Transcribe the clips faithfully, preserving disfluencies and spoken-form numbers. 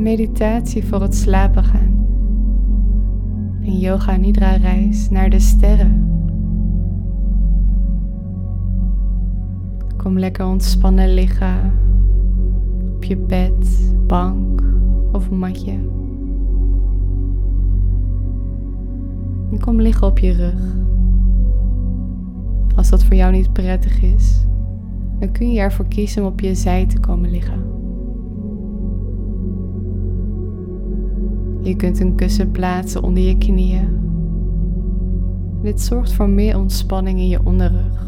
meditatie voor het slapen gaan. Een yoga nidra reis naar de sterren. Kom lekker ontspannen liggen op je bed, bank of matje. En kom liggen op je rug. Als dat voor jou niet prettig is, dan kun je ervoor kiezen om op je zij te komen liggen. Je kunt een kussen plaatsen onder je knieën. Dit zorgt voor meer ontspanning in je onderrug.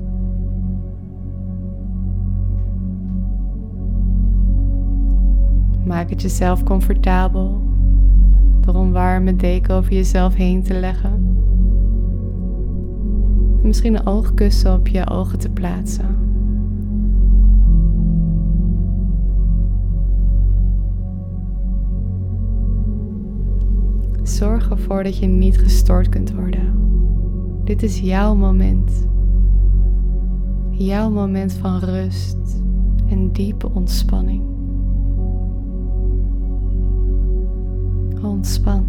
Maak het jezelf comfortabel door een warme deken over jezelf heen te leggen. En misschien een oogkussen op je ogen te plaatsen. Zorg ervoor dat je niet gestoord kunt worden. Dit is jouw moment. Jouw moment van rust en diepe ontspanning. Ontspan.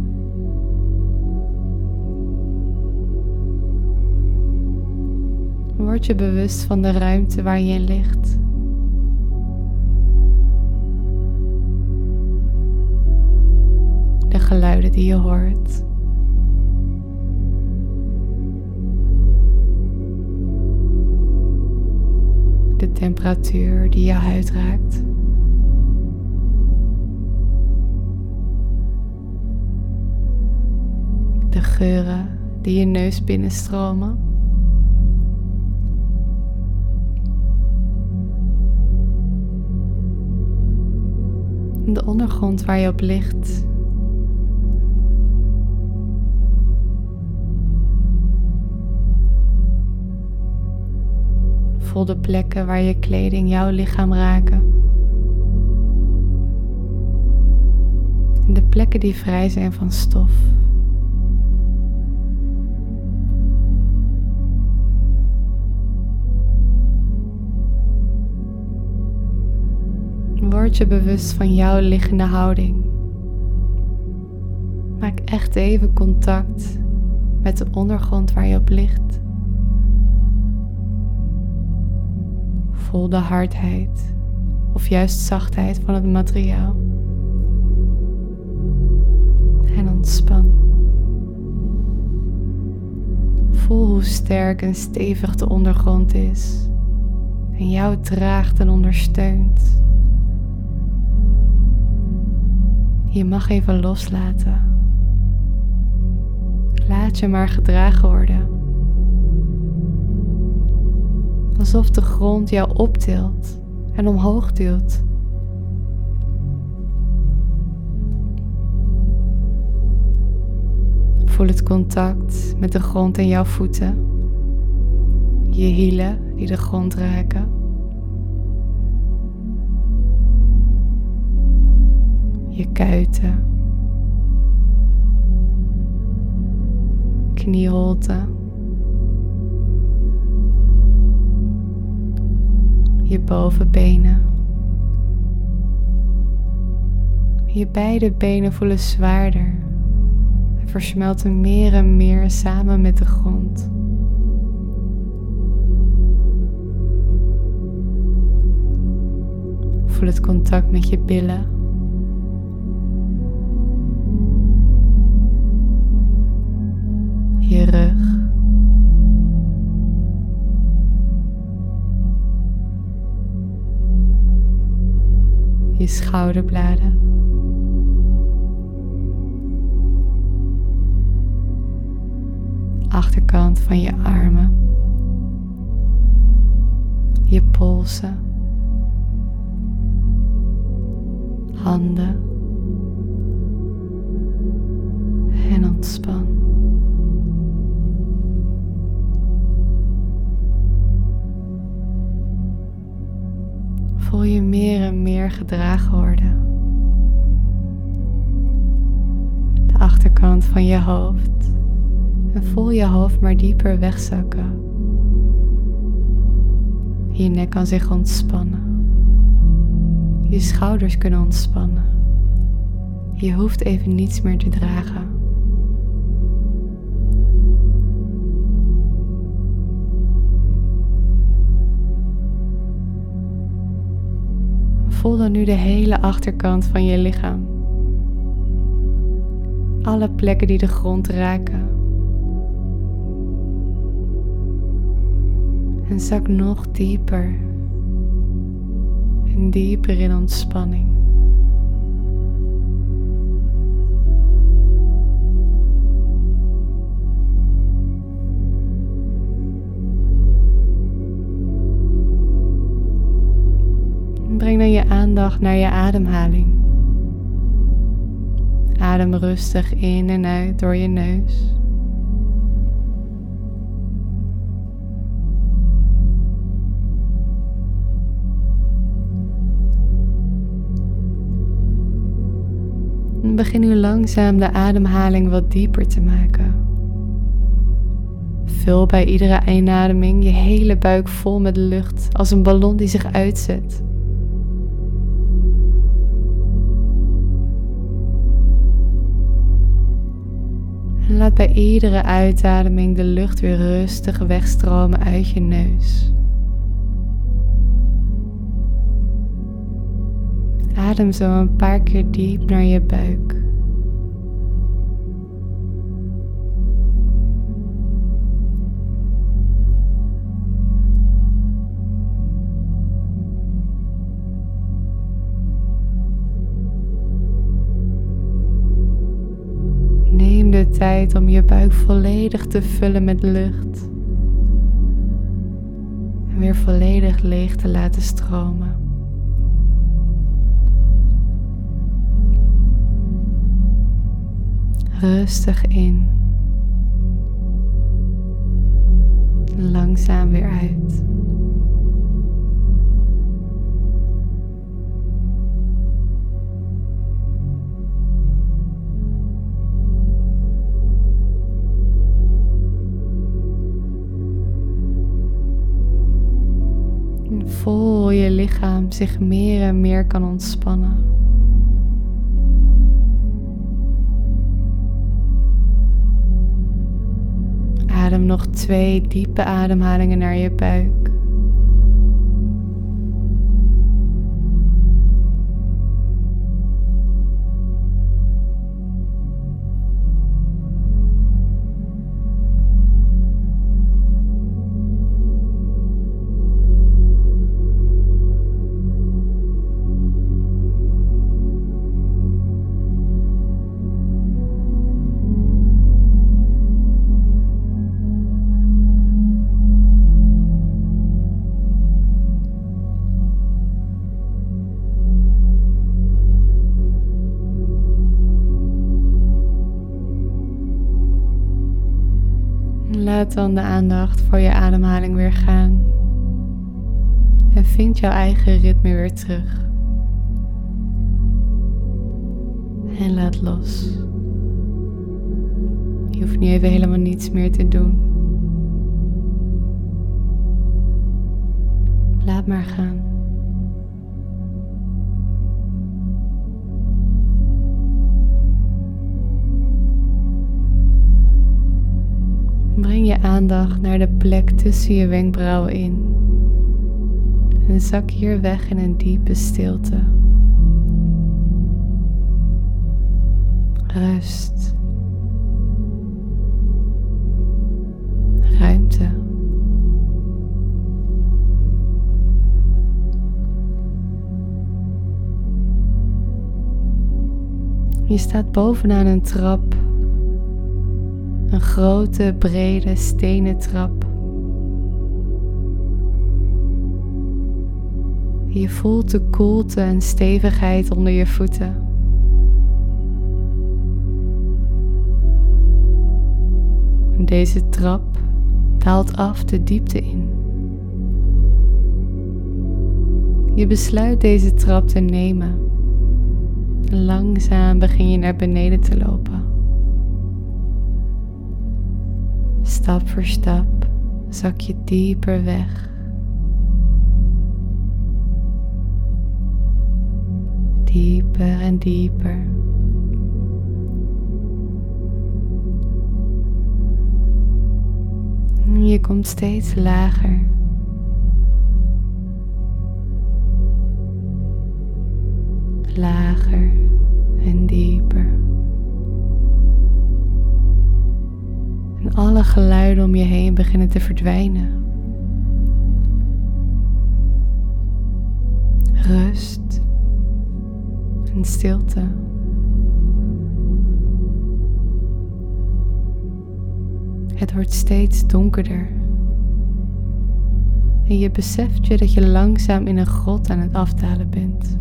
Word je bewust van de ruimte waar je in ligt. De geluiden die je hoort. De temperatuur die je huid raakt. De geuren die je neus binnenstromen. De ondergrond waar je op ligt. Voel de plekken waar je kleding jouw lichaam raken. En de plekken die vrij zijn van stof. Word je bewust van jouw liggende houding. Maak echt even contact met de ondergrond waar je op ligt. Voel de hardheid of juist zachtheid van het materiaal. En ontspan. Voel hoe sterk en stevig de ondergrond is en jou draagt en ondersteunt. Je mag even loslaten. Laat je maar gedragen worden. Alsof de grond jou optilt en omhoog duwt. Voel het contact met de grond en jouw voeten. Je hielen die de grond raken. Je kuiten. Knieholte. Je bovenbenen. Je beide benen voelen zwaarder en versmelten meer en meer samen met de grond. Voel het contact met je billen. Je rug. Je schouderbladen. Achterkant van je armen. Je polsen. Handen. En ontspan. Voel je meer en meer gedragen worden. De achterkant van je hoofd. En voel je hoofd maar dieper wegzakken. Je nek kan zich ontspannen. Je schouders kunnen ontspannen. Je hoeft even niets meer te dragen. Voel dan nu de hele achterkant van je lichaam. Alle plekken die de grond raken. En zak nog dieper en dieper in ontspanning. Breng dan je aandacht naar je ademhaling. Adem rustig in en uit door je neus. En begin nu langzaam de ademhaling wat dieper te maken. Vul bij iedere inademing je hele buik vol met lucht als een ballon die zich uitzet. En laat bij iedere uitademing de lucht weer rustig wegstromen uit je neus. Adem zo een paar keer diep naar je buik. Neem de tijd om je buik volledig te vullen met lucht. En weer volledig leeg te laten stromen. Rustig in. En langzaam weer uit. En voel je lichaam zich meer en meer kan ontspannen. Adem nog twee diepe ademhalingen naar je buik. Laat dan de aandacht voor je ademhaling weer gaan. En vind jouw eigen ritme weer terug. En laat los. Je hoeft nu even helemaal niets meer te doen. Laat maar gaan. Breng je aandacht naar de plek tussen je wenkbrauwen in. En zak hier weg in een diepe stilte. Rust. Ruimte. Je staat bovenaan een trap. Een grote, brede, stenen trap. Je voelt de koelte en stevigheid onder je voeten. Deze trap daalt af de diepte in. Je besluit deze trap te nemen. Langzaam begin je naar beneden te lopen. Stap voor stap zak je dieper weg. Dieper en dieper. je komt steeds lager. Lager en dieper. En alle geluiden om je heen beginnen te verdwijnen. Rust en stilte. Het wordt steeds donkerder. En je beseft je dat je langzaam in een grot aan het afdalen bent.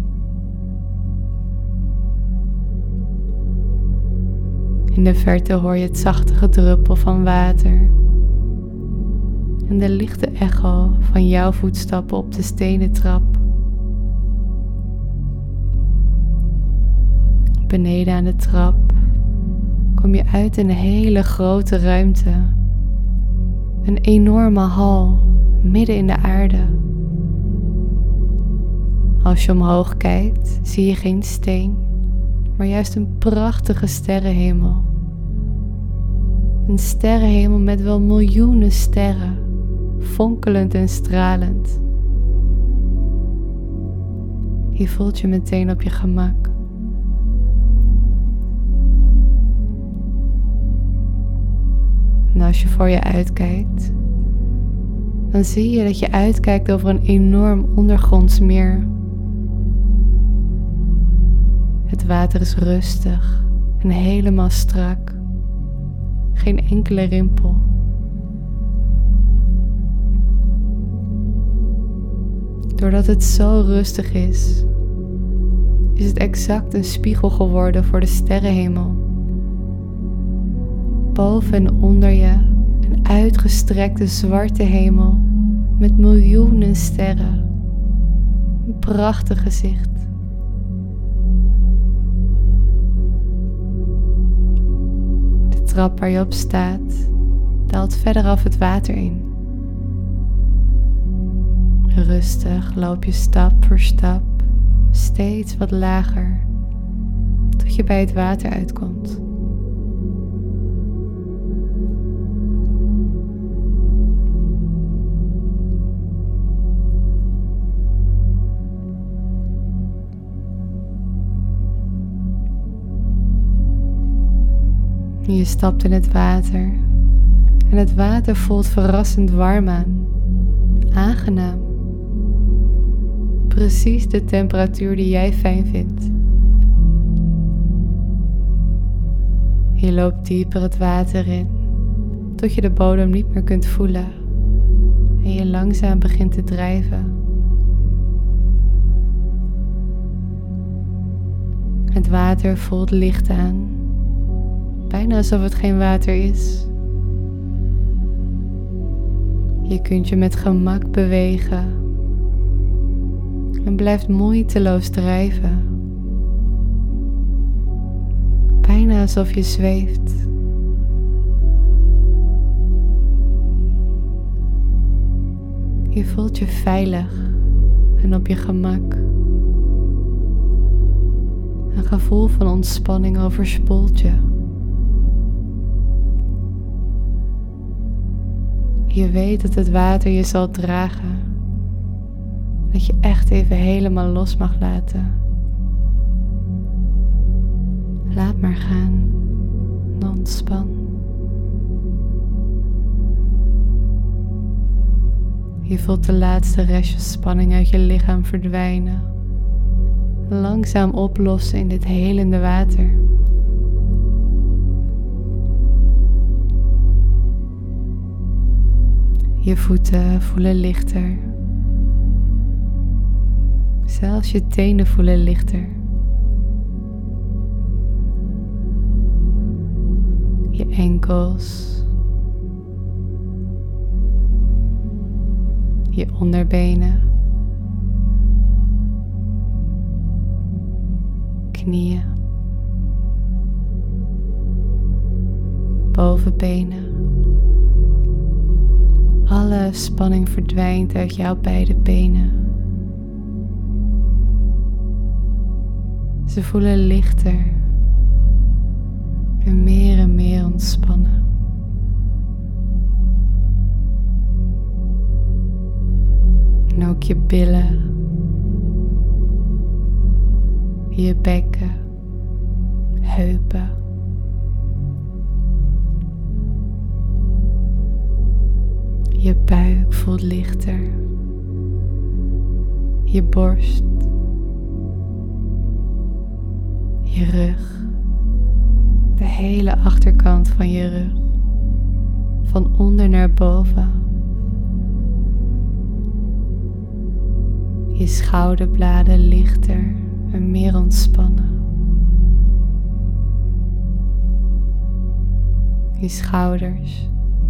In de verte hoor je het zachte gedruppel van water en de lichte echo van jouw voetstappen op de stenen trap. Beneden aan de trap kom je uit in een hele grote ruimte. Een enorme hal midden in de aarde. Als je omhoog kijkt, zie je geen steen, maar juist een prachtige sterrenhemel. Een sterrenhemel met wel miljoenen sterren, fonkelend en stralend. Je voelt je meteen op je gemak. En als je voor je uitkijkt, dan zie je dat je uitkijkt over een enorm ondergronds meer. Het water is rustig en helemaal strak. Geen enkele rimpel. Doordat het zo rustig is, is het exact een spiegel geworden voor de sterrenhemel. Boven en onder je een uitgestrekte zwarte hemel met miljoenen sterren. Een prachtig gezicht. De trap waar je op staat daalt verderaf het water in. Rustig loop je stap voor stap steeds wat lager tot je bij het water uitkomt. Je stapt in het water en het water voelt verrassend warm aan, aangenaam. Precies de temperatuur die jij fijn vindt. Je loopt dieper het water in, tot je de bodem niet meer kunt voelen en je langzaam begint te drijven. Het water voelt licht aan. Bijna alsof het geen water is. Je kunt je met gemak bewegen en blijft moeiteloos drijven. Bijna alsof je zweeft. Je voelt je veilig en op je gemak. Een gevoel van ontspanning overspoelt je. Je weet dat het water je zal dragen. Dat je echt even helemaal los mag laten. Laat maar gaan. En ontspan. Je voelt de laatste restjes spanning uit je lichaam verdwijnen. Langzaam oplossen in dit helende water. Je voeten voelen lichter. Zelfs je tenen voelen lichter. Je enkels. Je onderbenen. Knieën. Bovenbenen. Alle spanning verdwijnt uit jouw beide benen. Ze voelen lichter en meer en meer ontspannen. je billen, je bekken, heupen. Je buik voelt lichter, je borst, je rug, de hele achterkant van je rug, van onder naar boven. Je schouderbladen lichter en meer ontspannen. Je schouders,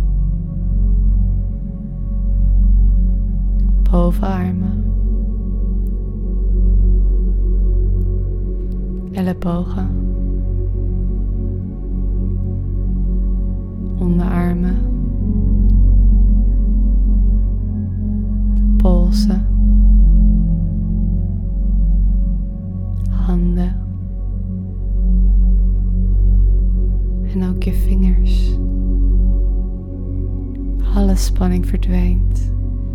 bovenarmen, ellebogen, onderarmen, polsen, handen en ook je vingers. Alle spanning verdwijnt.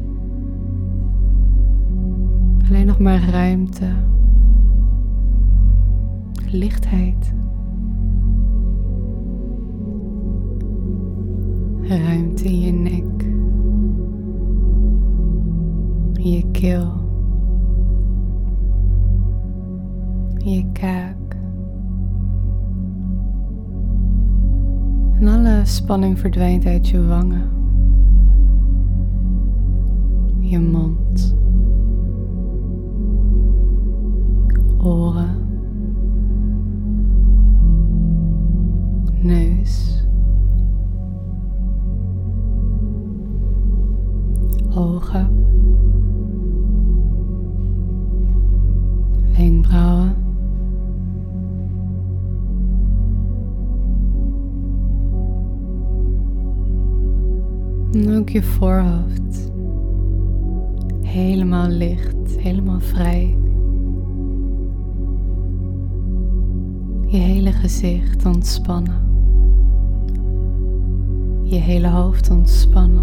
Alleen nog maar ruimte, lichtheid. Ruimte in je nek, in je keel, in je kaak. En alle spanning verdwijnt uit je wangen, je mond, oren, neus, ogen, wenkbrauwen, en ook je voorhoofd, helemaal licht, helemaal vrij. Je hele gezicht ontspannen, je hele hoofd ontspannen.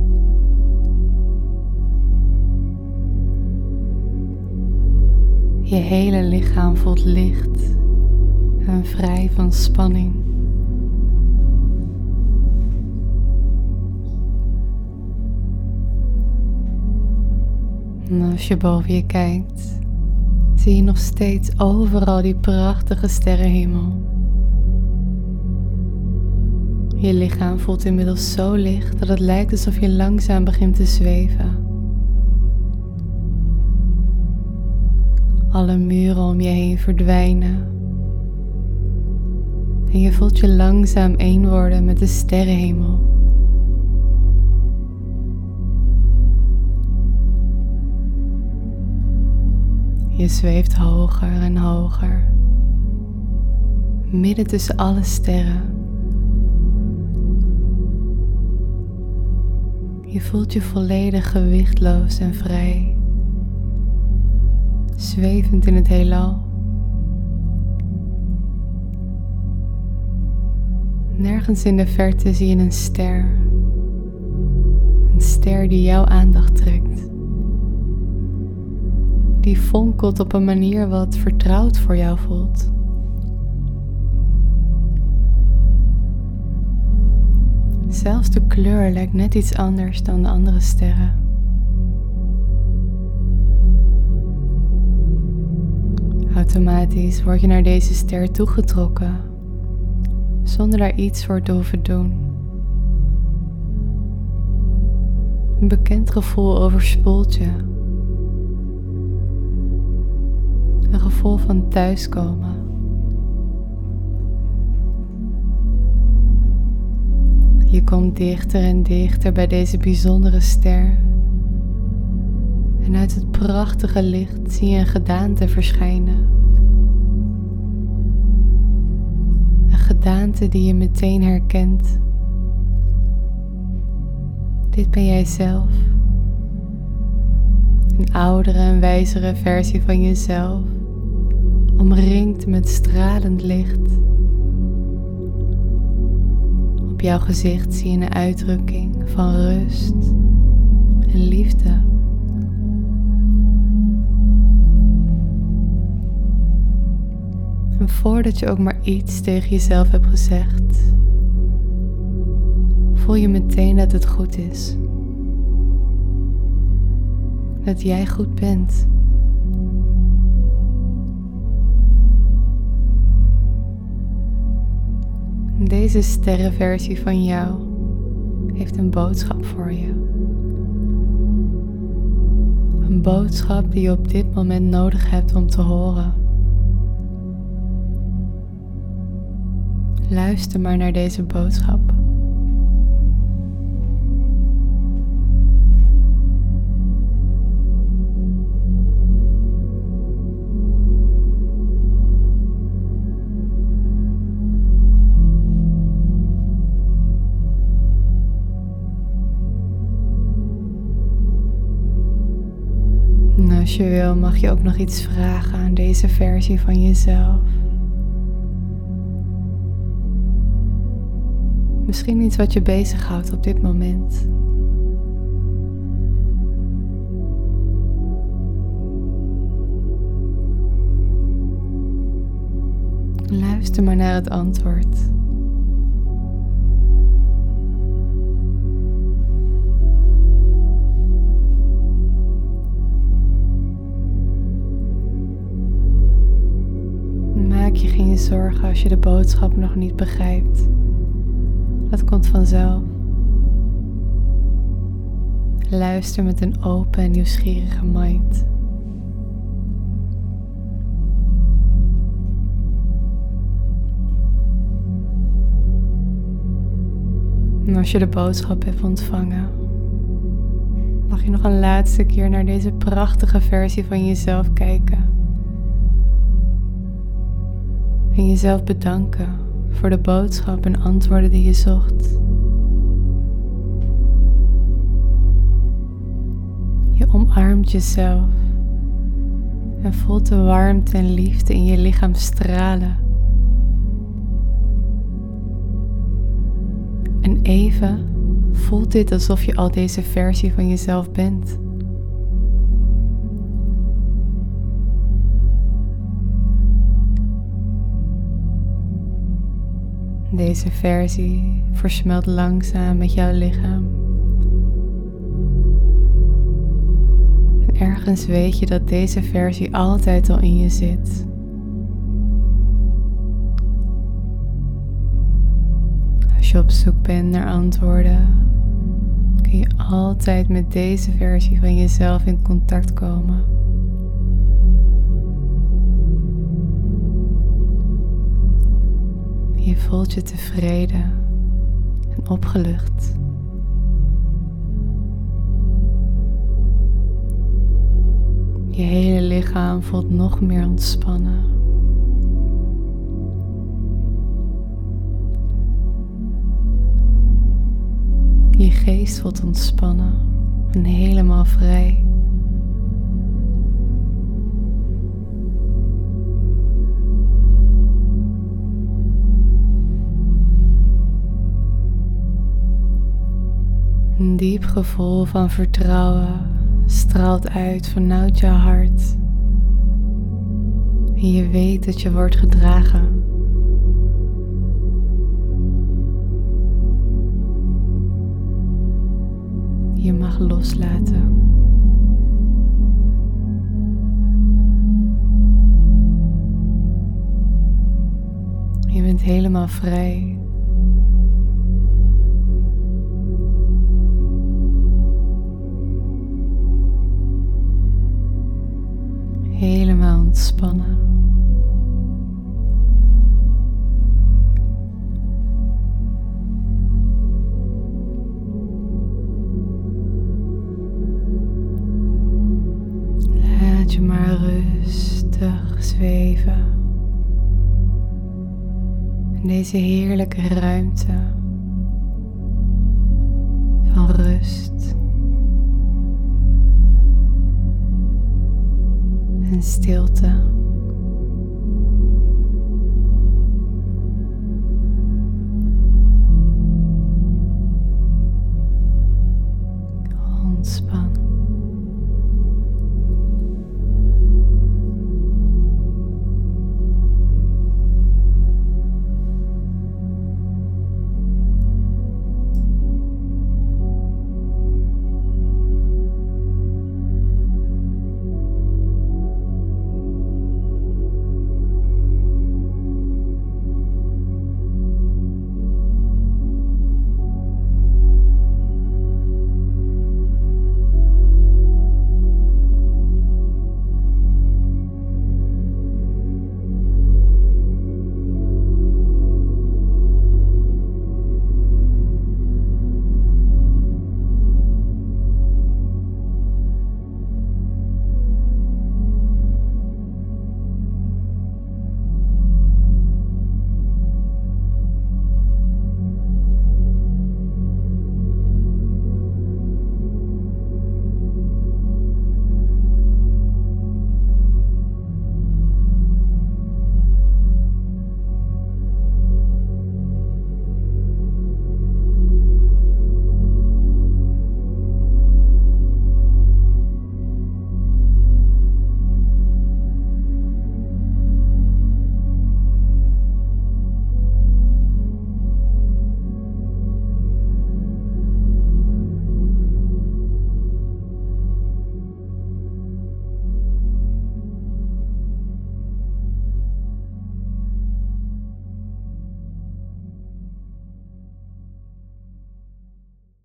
Je hele lichaam voelt licht en vrij van spanning. En als je boven je kijkt, zie je nog steeds overal die prachtige sterrenhemel. Je lichaam voelt inmiddels zo licht dat het lijkt alsof je langzaam begint te zweven. Alle muren om je heen verdwijnen. En je voelt je langzaam één worden met de sterrenhemel. Je zweeft hoger en hoger, midden tussen alle sterren. Je voelt je volledig gewichtloos en vrij, zwevend in het heelal. Nergens in de verte zie je een ster, een ster die jouw aandacht trekt. Die fonkelt op een manier wat vertrouwd voor jou voelt. Zelfs de kleur lijkt net iets anders dan de andere sterren. Automatisch word je naar deze ster toegetrokken, zonder daar iets voor te hoeven doen. Een bekend gevoel overspoelt je. Een gevoel van thuiskomen. Je komt dichter en dichter bij deze bijzondere ster. En uit het prachtige licht zie je een gedaante verschijnen. Een gedaante die je meteen herkent. Dit ben jij zelf. Een oudere en wijzere versie van jezelf, omringd met stralend licht. Op jouw gezicht zie je een uitdrukking van rust en liefde. En voordat je ook maar iets tegen jezelf hebt gezegd, voel je meteen dat het goed is. Dat jij goed bent. Deze sterrenversie van jou heeft een boodschap voor je. Een boodschap die je op dit moment nodig hebt om te horen. Luister maar naar deze boodschap. Als je wil, mag je ook nog iets vragen aan deze versie van jezelf. Misschien iets wat je bezighoudt op dit moment. Luister maar naar het antwoord. Maak je geen zorgen als je de boodschap nog niet begrijpt. Dat komt vanzelf. Luister met een open en nieuwsgierige mind. En als je de boodschap hebt ontvangen, mag je nog een laatste keer naar deze prachtige versie van jezelf kijken. En jezelf bedanken voor de boodschap en antwoorden die je zocht. Je omarmt jezelf en voelt de warmte en liefde in je lichaam stralen. En even voelt dit alsof je al deze versie van jezelf bent. Deze versie versmelt langzaam met jouw lichaam. En ergens weet je dat deze versie altijd al in je zit. Als je op zoek bent naar antwoorden, kun je altijd met deze versie van jezelf in contact komen. Je voelt je tevreden en opgelucht. Je hele lichaam voelt nog meer ontspannen. Je geest voelt ontspannen en helemaal vrij. Een diep gevoel van vertrouwen straalt uit vanuit jouw hart. En je weet dat je wordt gedragen. Je mag loslaten. Je bent helemaal vrij. Helemaal ontspannen. Laat je maar rustig zweven in deze heerlijke ruimte van rust en stilte. Ontspannen.